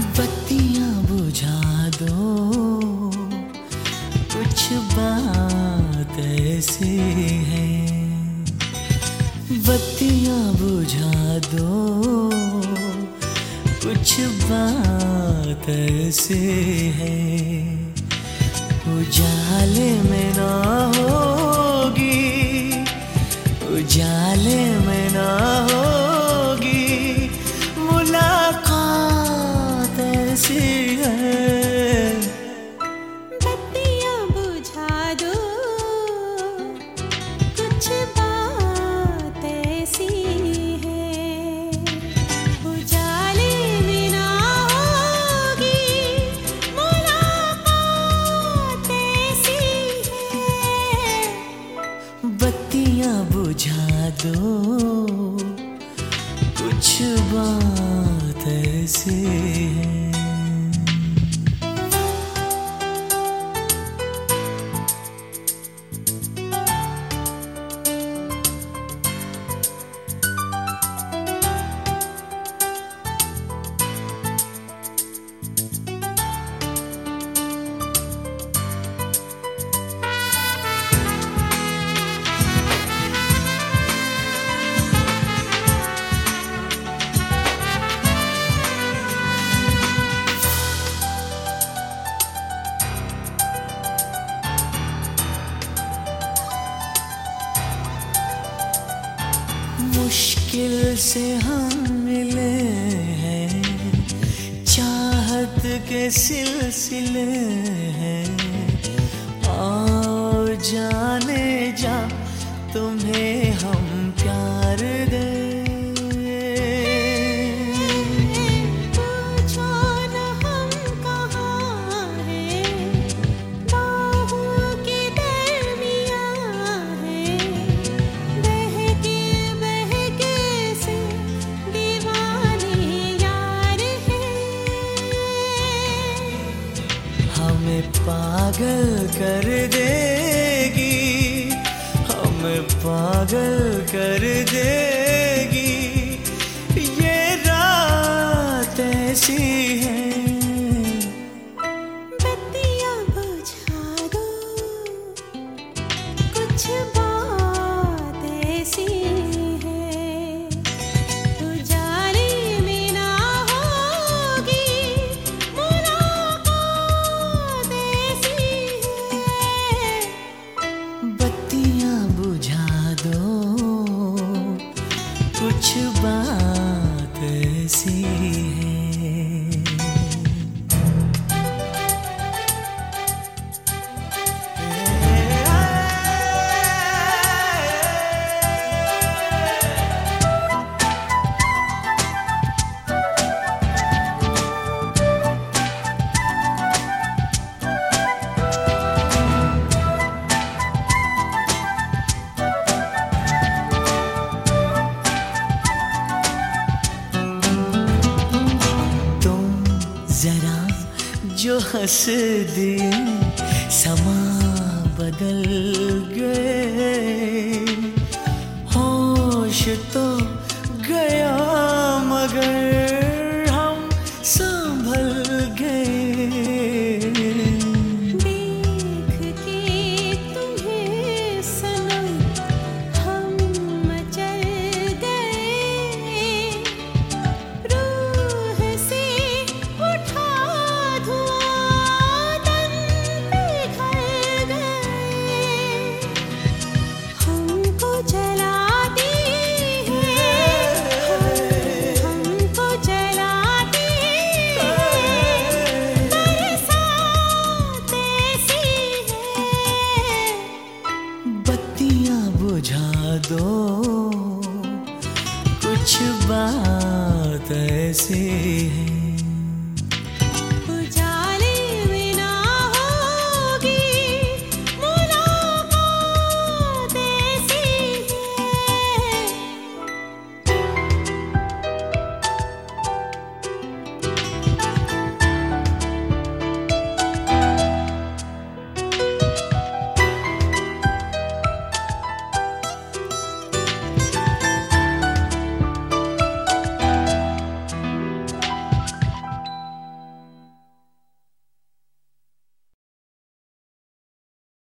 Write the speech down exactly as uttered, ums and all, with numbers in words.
बत्तियां बुझा दो, कुछ बात ऐसी है। बत्तियां बुझा दो, कुछ बात ऐसी है। उजाले में ना होगी, उजाले में ना होगी, मुलाकात ऐसी है। बत्तियां बुझा दो, कुछ बात ऐसी है। उजाले में ना होगी, मुलाकात ऐसी है। बत्तियां बुझा दो, कुछ बात ऐसी है। मुश्किल से हम मिले हैं, चाहत के सिलसिले हैं। आओ जाने जा, तुम्हें हम प्यार दे। पूछो न हम कहाँ हैं, बाहों के दरमियाँ हैं। बहके बहके से दीवाने यार हैं। हमें पागल कर देगी, हमें पागल कर देगी, ये रात ऐसी है। बत्तियां बुझा दो, कुछ बात ऐसी है। उजाले में ना होगी, मुलाकात ऐसी है। बत्तियां बुझा दो, कुछ बात ऐसी है। जरा जो हंस दिए, समा बदल गए। होश तो